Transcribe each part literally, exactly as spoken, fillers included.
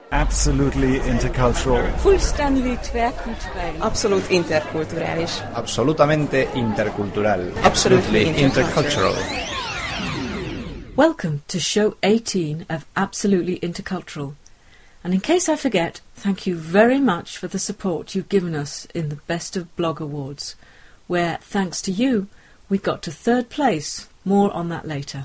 Absolutely intercultural. Fullständigt tvärkulturell. Absolut interkulturális. Absolutamente intercultural. Absolutely intercultural. Welcome to show eighteen of Absolutely Intercultural. And in case I forget, thank you very much for the support you've given us in the Best of Blog Awards, where, thanks to you, we got to third place. More on that later.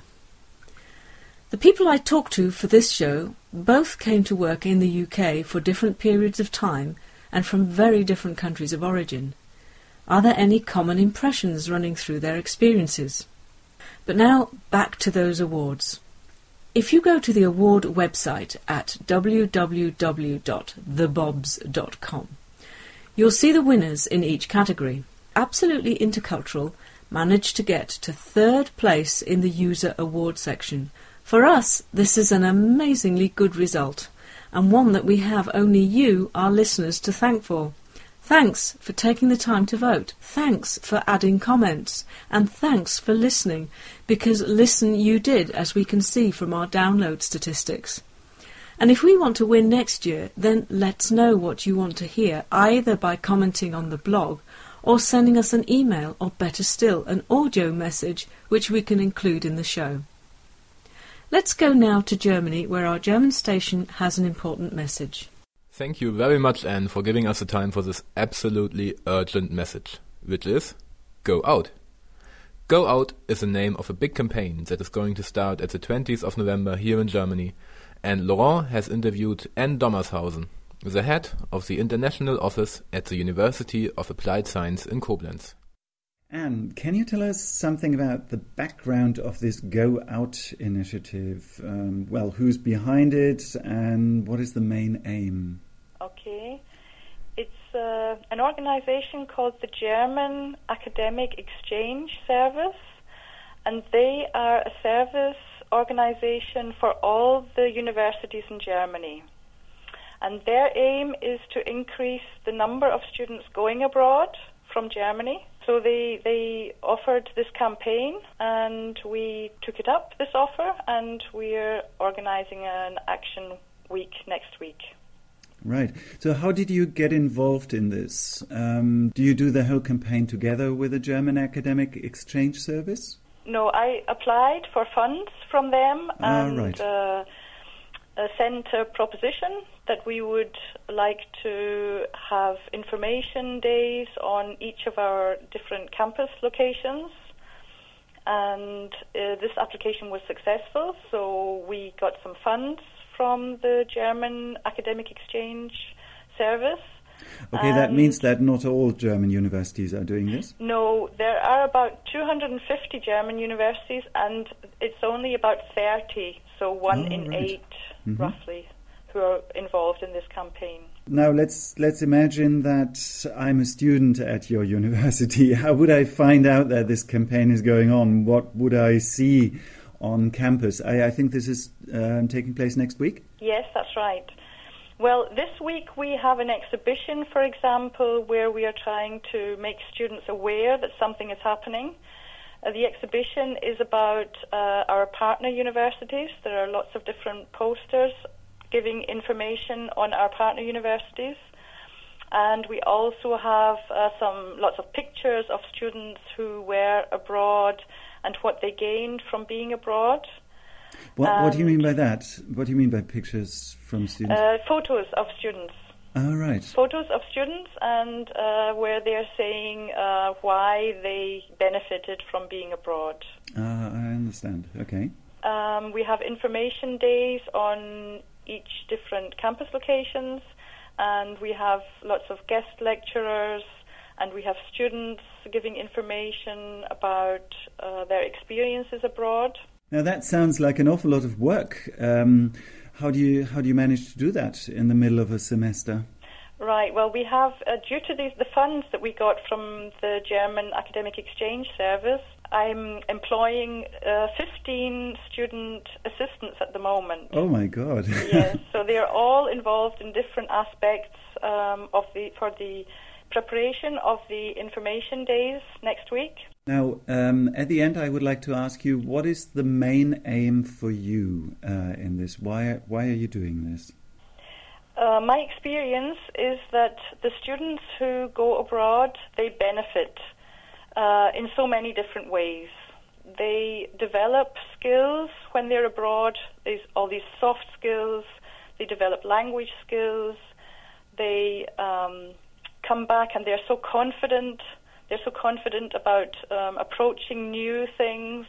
The people I talked to for this show both came to work in the U K for different periods of time and from very different countries of origin. Are there any common impressions running through their experiences? But now, back to those awards. If you go to the award website at w w w dot the bobs dot com, you'll see the winners in each category. Absolutely Intercultural managed to get to third place in the user award section. For us, this is an amazingly good result, and one that we have only you, our listeners, to thank for. Thanks for taking the time to vote. Thanks for adding comments. And thanks for listening, because listen you did, as we can see from our download statistics. And if we want to win next year, then let's know what you want to hear, either by commenting on the blog or sending us an email, or better still, an audio message, which we can include in the show. Let's go now to Germany, where our German station has an important message. Thank you very much, Anne, for giving us the time for this absolutely urgent message, which is Go Out. Go Out is the name of a big campaign that is going to start at the twentieth of November here in Germany, and Laurent has interviewed Anne Dommershausen, the head of the international office at the University of Applied Science in Koblenz. Anne, can you tell us something about the background of this Go Out initiative? Um, well, who's behind it and what is the main aim? Okay. It's uh, an organization called the German Academic Exchange Service, and they are a service organization for all the universities in Germany. And their aim is to increase the number of students going abroad from Germany. So they they offered this campaign, and we took it up, this offer, and we're organizing an action week next week. Right. So how did you get involved in this? Um, do you do the whole campaign together with the German Academic Exchange Service? No, I applied for funds from them ah, and right. uh, uh, sent a proposition that we would like to have information days on each of our different campus locations. And uh, this application was successful, so we got some funds from the German Academic Exchange Service. Okay, that means that not all German universities are doing this? No, there are about two hundred fifty German universities, and it's only about thirty, so one oh, in right. eight, mm-hmm. roughly, who are involved in this campaign. Now, let's let's imagine that I'm a student at your university. How would I find out that this campaign is going on? What would I see on campus? I, I think this is uh, taking place next week? Yes, that's right. Well, this week we have an exhibition, for example, where we are trying to make students aware that something is happening. Uh, the exhibition is about uh, our partner universities. There are lots of different posters giving information on our partner universities. And we also have uh, some lots of pictures of students who were abroad and what they gained from being abroad. What, what do you mean by that? What do you mean by pictures from students? Uh, photos of students. Oh, right. Photos of students, and uh, where they're saying uh, why they benefited from being abroad. Ah, I understand. Okay. Um, we have information days on each different campus locations, and we have lots of guest lecturers, and we have students giving information about uh, their experiences abroad. Now that sounds like an awful lot of work. Um, how do you how do you manage to do that in the middle of a semester? Right. Well, we have uh, due to these, the funds that we got from the German Academic Exchange Service. I'm employing uh, fifteen student assistants at the moment. Oh my God! Yes. So they are all involved in different aspects um, of the for the preparation of the information days next week. Now, um, at the end, I would like to ask you, what is the main aim for you uh, in this? Why, why are you doing this? uh, my experience is that the students who go abroad, they benefit uh, in so many different ways. They develop skills when they're abroad. There's all these soft skills. They develop language skills. They um, come back and they're so confident. They're so confident about um, approaching new things.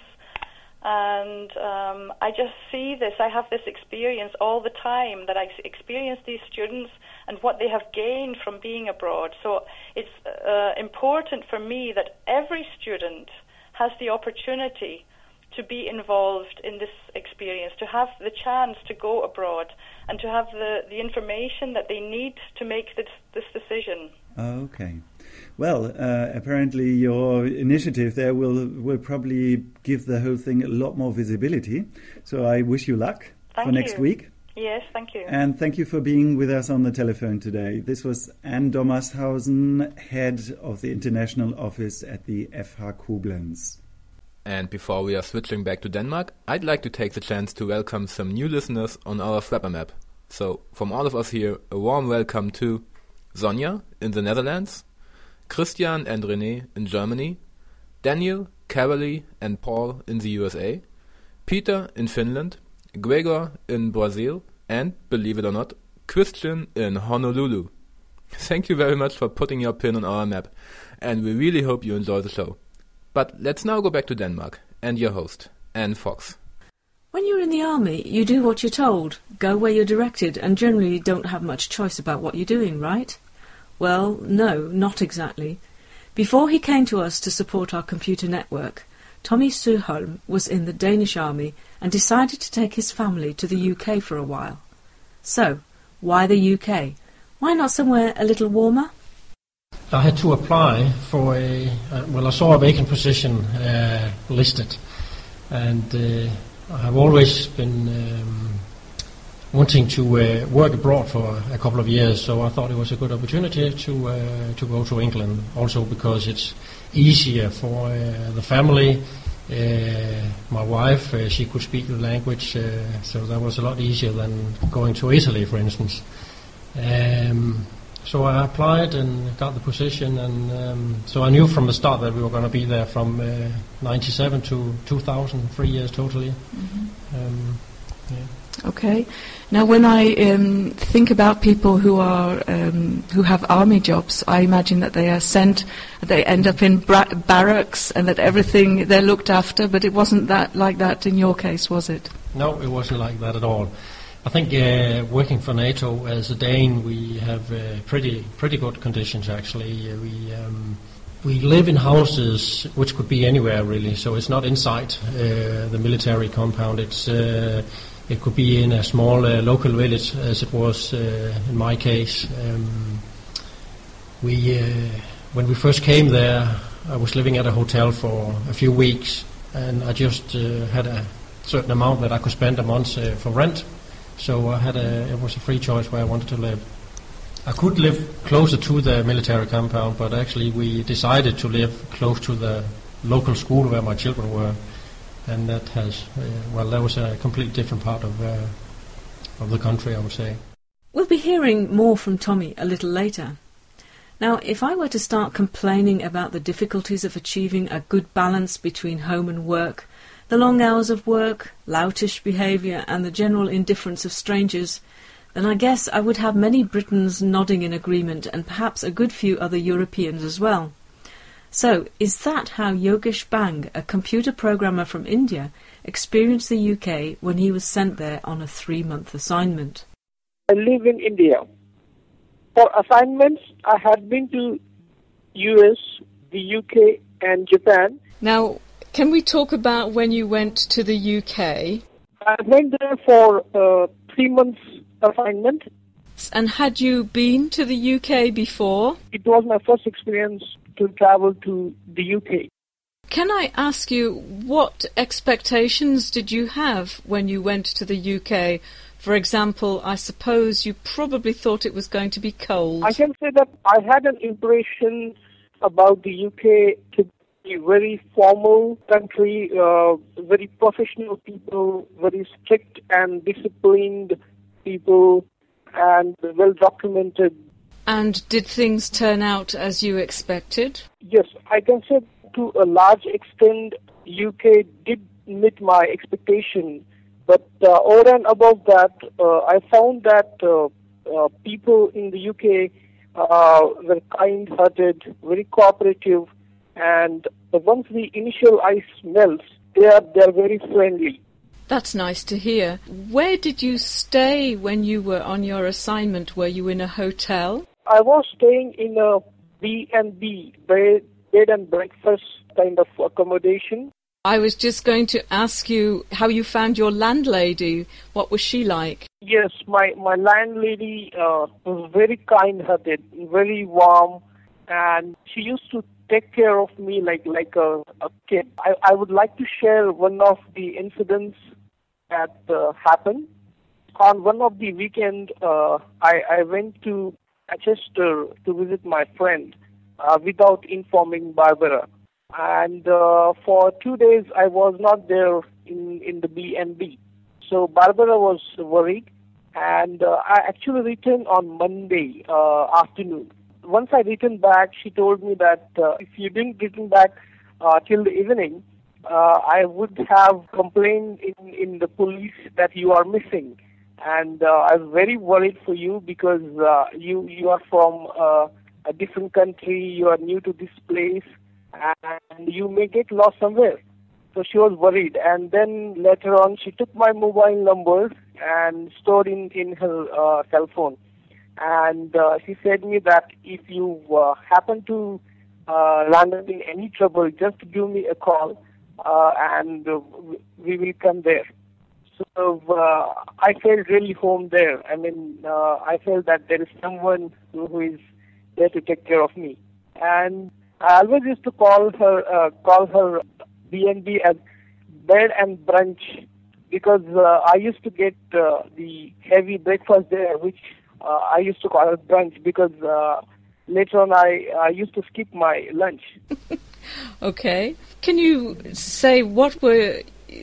And um, I just see this. I have this experience all the time that I experience these students and what they have gained from being abroad. So it's uh, important for me that every student has the opportunity to be involved in this experience, to have the chance to go abroad and to have the, the information that they need to make this, this decision. Okay. Well, uh, apparently your initiative there will will probably give the whole thing a lot more visibility. So I wish you luck thank for next you. week. Yes, thank you. And thank you for being with us on the telephone today. This was Anne Dommershausen, head of the international office at the F H Koblenz. And before we are switching back to Denmark, I'd like to take the chance to welcome some new listeners on our Flapper map. So, from all of us here, a warm welcome to Sonja in the Netherlands, Christian and René in Germany, Daniel, Carolee and Paul in the U S A, Peter in Finland, Gregor in Brazil, and, believe it or not, Christian in Honolulu. Thank you very much for putting your pin on our map, and we really hope you enjoy the show. But let's now go back to Denmark and your host, Anne Fox. When you're in the army, you do what you're told, go where you're directed, and generally don't have much choice about what you're doing, right? Well, no, not exactly. Before he came to us to support our computer network, Tommy Suholm was in the Danish army and decided to take his family to the U K for a while. So, why the U K? Why not somewhere a little warmer? I had to apply for a, uh, well, I saw a vacant position uh, listed, and uh, I have always been um, wanting to uh, work abroad for a couple of years, so I thought it was a good opportunity to uh, to go to England, also because it's easier for uh, the family. Uh, my wife, uh, she could speak the language, uh, so that was a lot easier than going to Italy, for instance. Um, So I applied and got the position, and um, so I knew from the start that we were going to be there from uh, ninety-seven to two thousand, three years totally. Mm-hmm. Um, yeah. Okay. Now, when I um, think about people who are um, who have army jobs, I imagine that they are sent, they end up in bra- barracks, and that everything they're looked after. But it wasn't that like that in your case, was it? No, it wasn't like that at all. I think uh, working for NATO as a Dane, we have uh, pretty pretty good conditions actually. Uh, we um, we live in houses which could be anywhere really, so it's not inside uh, the military compound. It's uh, it could be in a small uh, local village, as it was uh, in my case. Um, we uh, when we first came there, I was living at a hotel for a few weeks, and I just uh, had a certain amount that I could spend a month uh, for rent. So I had a, it was a free choice where I wanted to live. I could live closer to the military compound, but actually we decided to live close to the local school where my children were, and that has, uh, well, that was a completely different part of uh, of the country, I would say. We'll be hearing more from Tommy a little later. Now, if I were to start complaining about the difficulties of achieving a good balance between home and work, the long hours of work, loutish behaviour and the general indifference of strangers, then I guess I would have many Britons nodding in agreement and perhaps a good few other Europeans as well. So, is that how Yogesh Bang, a computer programmer from India, experienced the U K when he was sent there on a three-month assignment? I live in India. For assignments, I had been to U S, the U K and Japan. Now, can we talk about when you went to the U K? I went there for a three months assignment. And had you been to the U K before? It was my first experience to travel to the U K. Can I ask you, what expectations did you have when you went to the U K? For example, I suppose you probably thought it was going to be cold. I can say that I had an impression about the U K to be a very formal country, uh, very professional people, very strict and disciplined people, and well documented. And did things turn out as you expected? Yes, I can say to a large extent U K did meet my expectation, but uh, over and above that, uh, I found that uh, uh, people in the U K uh, were kind-hearted, very cooperative, and once the initial ice melts, they are they are very friendly. That's nice to hear. Where did you stay when you were on your assignment? Were you in a hotel? I was staying in a B and B, bed, bed and breakfast kind of accommodation. I was just going to ask you how you found your landlady. What was she like? Yes, my, my landlady uh, was very kind-hearted, very warm, and she used to take care of me like, like a, a kid. I, I would like to share one of the incidents that uh, happened. On one of the weekend, uh, I, I went to Manchester to visit my friend uh, without informing Barbara. And uh, for two days, I was not there in, in the B and B. So Barbara was worried, and uh, I actually returned on Monday uh, afternoon. Once I returned back, she told me that uh, if you didn't return back uh, till the evening, uh, I would have complained in, in the police that you are missing. And uh, I was very worried for you because uh, you, you are from uh, a different country, you are new to this place, and you may get lost somewhere. So she was worried. And then later on, she took my mobile number and stored in, in her uh, cell phone. And uh, she said me that if you uh, happen to uh, land up in any trouble, just give me a call uh, and uh, we will come there. So uh, I felt really home there. I mean, uh, I felt that there is someone who, who is there to take care of me. And I always used to call her uh, call her B and B as bed and brunch because uh, I used to get uh, the heavy breakfast there, which uh, I used to call it brunch because uh, later on I, I used to skip my lunch. Okay. Can you say what were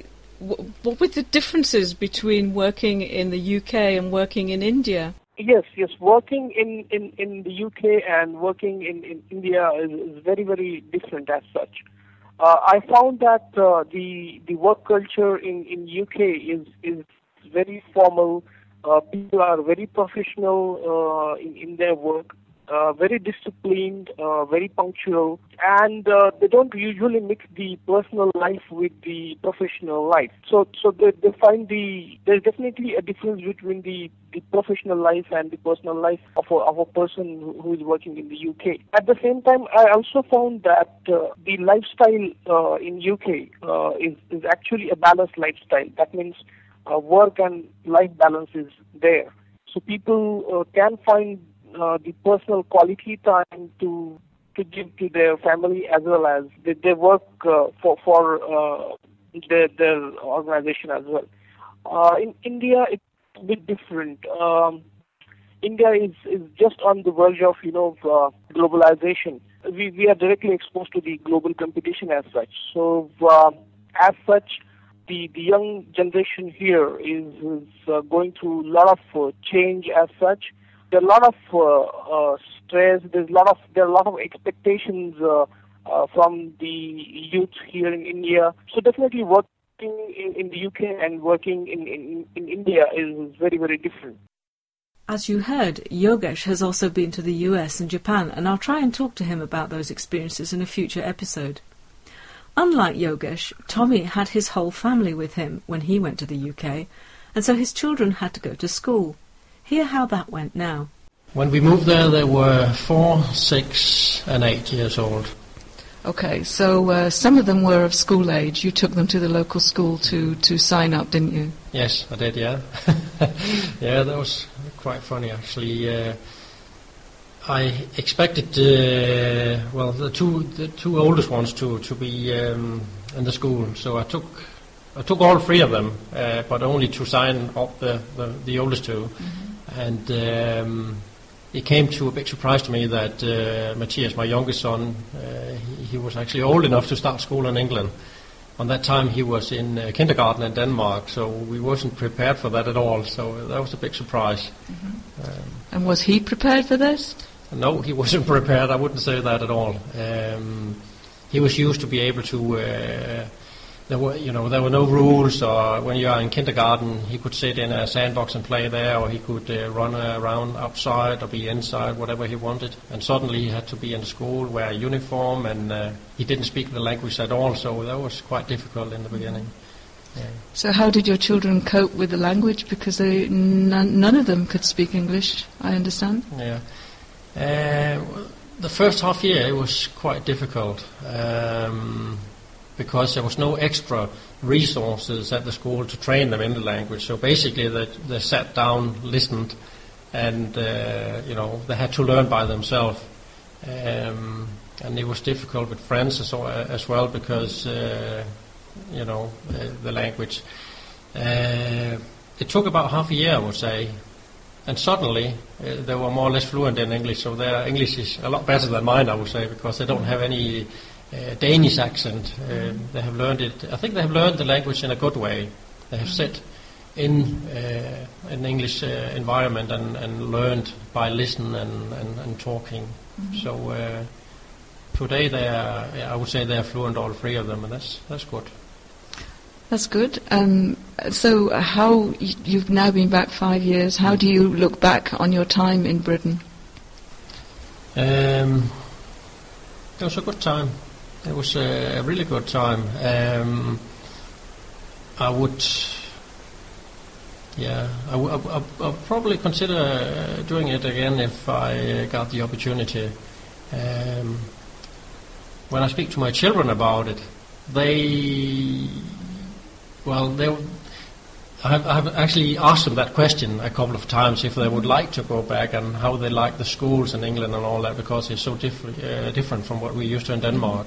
what were the differences between working in the U K and working in India? Yes, yes. Working in, in, in the U K and working in, in India is, is very, very different as such. Uh, I found that uh, the the work culture in, in U K is is very formal. Uh, people are very professional uh, in, in their work, uh, very disciplined, uh, very punctual, and uh, they don't usually mix the personal life with the professional life. So so they, they find the there's definitely a difference between the the professional life and the personal life of a, of a person who, who is working in the U K. At the same time, I also found that uh, the lifestyle uh, in U K uh, is, is actually a balanced lifestyle. That means uh, work and life balance is there. So people uh, can find uh, the personal quality time to to give to their family as well as they, they work uh, for, for uh, their, their organization as well. Uh, in India, it's a bit different. Um, India is, is just on the verge of, you know, uh, globalization. We we are directly exposed to the global competition as such. So uh, as such, the, the young generation here is, is uh, going through a lot of uh, change as such. There are a lot of uh, uh, stress. There's a lot of there are a lot of expectations uh, uh, from the youth here in India. So definitely work. In, in the U K and working in, in, in India is very, very different. As you heard, Yogesh has also been to the U S and Japan, and I'll try and talk to him about those experiences in a future episode. Unlike Yogesh, Tommy had his whole family with him when he went to the U K, and so his children had to go to school. Hear how that went now. When we moved there, they were four, six and eight years old. Okay, so uh, some of them were of school age. You took them to the local school to, to sign up, didn't you? Yes, I did, yeah. Yeah, that was quite funny, actually. Uh, I expected, uh, well, the two the two oldest ones to, to be um, in the school, so I took I took all three of them, uh, but only to sign up the, the, the oldest two. Mm-hmm. And um, it came to a big surprise to me that uh, Matthias, my youngest son, uh, he, he was actually old enough to start school in England. on that time he was in uh, kindergarten in Denmark, so we wasn't prepared for that at all. So that was a big surprise. Mm-hmm. Um, and was he prepared for this? No, he wasn't prepared. I wouldn't say that at all. Um, he was used to be able to. Uh, there were, you know, there were no rules. Or when you are in kindergarten, he could sit in a sandbox and play there, or he could uh, run around outside or be inside, whatever he wanted. And suddenly he had to be in school, wear a uniform, and uh, he didn't speak the language at all. So that was quite difficult in the beginning. Yeah. So how did your children cope with the language? Because they, none, none of them could speak English, I understand. Yeah. Uh, the first half year it was quite difficult um, because there was no extra resources at the school to train them in the language. So basically, they, they sat down, listened, and uh, you know they had to learn by themselves. Um, and it was difficult with friends as, as well because uh, you know uh, the language. Uh, it took about half a year, I would say. And suddenly, uh, they were more or less fluent in English, so their English is a lot better than mine, I would say, because they don't have any uh, Danish accent. Uh, they have learned it. I think they have learned the language in a good way. They have sat in uh, an English uh, environment and, and learned by listening and, and, and talking. Mm-hmm. So uh, today, they are, I would say, they are fluent, all three of them, and that's that's good. That's good. Um, so how, you've now been back five years, how do you look back on your time in Britain? Um, it was a good time. It was a, a really good time. Um, I would, yeah, I w- I, I, I'll probably consider uh, doing it again if I uh, got the opportunity. Um, when I speak to my children about it, they... Well, they, I, have, I have actually asked them that question a couple of times if they would like to go back and how they like the schools in England and all that, because it's so diff- uh, different from what we used to in Denmark.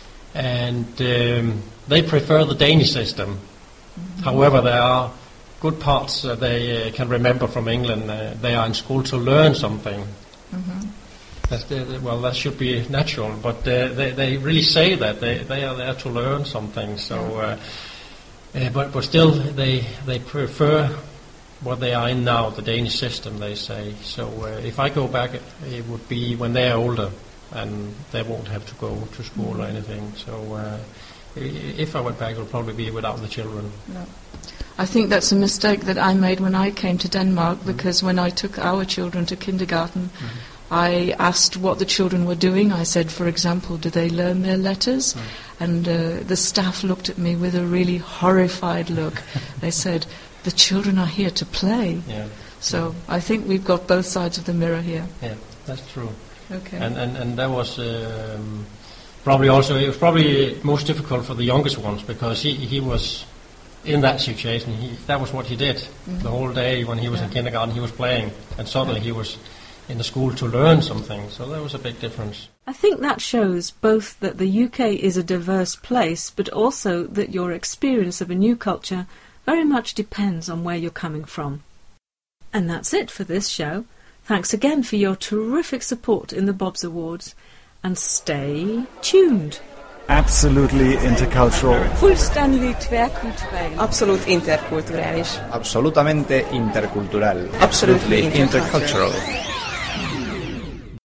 And um, they prefer the Danish system. Mm-hmm. However, there are good parts uh, they uh, can remember from England. Uh, they are in school to learn something. Mm-hmm. That's the, well, that should be natural, but uh, they, they really say that they, they are there to learn something. So. Uh, Uh, but but still, they they prefer what they are in now, the Danish system, they say. So uh, if I go back, it would be when they are older, and they won't have to go to school or anything. So uh, if I went back, it would probably be without the children. No. I think that's a mistake that I made when I came to Denmark, mm-hmm. because when I took our children to kindergarten, mm-hmm. I asked what the children were doing. I said, for example, do they learn their letters? Mm. And uh, the staff looked at me with a really horrified look. They said, the children are here to play. Yeah. So yeah. I think we've got both sides of the mirror here. Yeah, that's true. Okay. And and, and that was um, probably also, it was probably most difficult for the youngest ones, because he, he was in that situation. He, that was what he did. Mm-hmm. The whole day when he was yeah. in kindergarten, he was playing. And suddenly yeah. he was in the school to learn something, so there was a big difference. I think that shows both that the U K is a diverse place, but also that your experience of a new culture very much depends on where you're coming from. And that's it for this show. Thanks again for your terrific support in the Bobs Awards, and stay tuned. Absolutely intercultural. Fullständig tvärkulturell. Absolut interkulturális. Absolutamente intercultural. Absolutely intercultural.